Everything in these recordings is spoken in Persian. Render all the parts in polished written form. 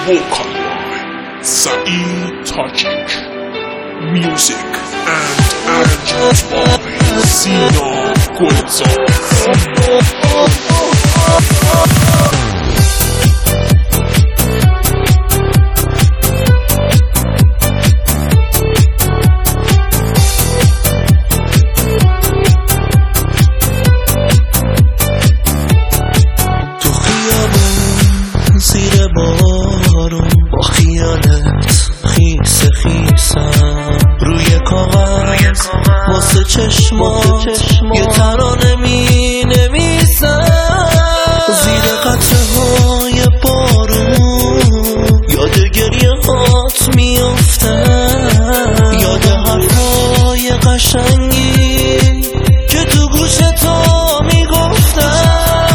vocal by Saeed Tajik, music and arrangements by Sina Gulzar. زیر بارون با خیالت خیس خیسم روی کاغذ واسه چشمات یه ترانه می نویسم زیر قطره های بارون یاد گریه هات میافتم یاد حرفای قشنگی که تو گوش تا میگفتم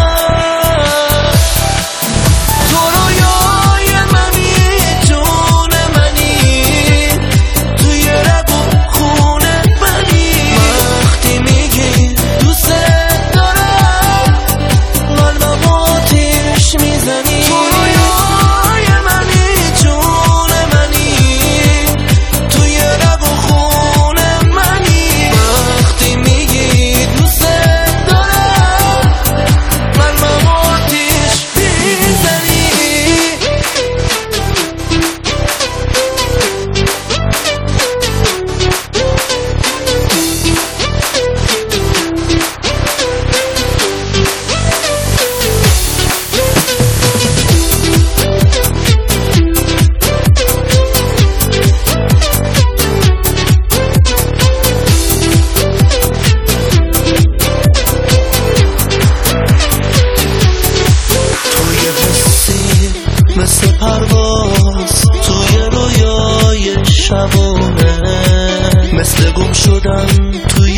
مثل پرواز توی رویای شبانه مثل گم شدن توی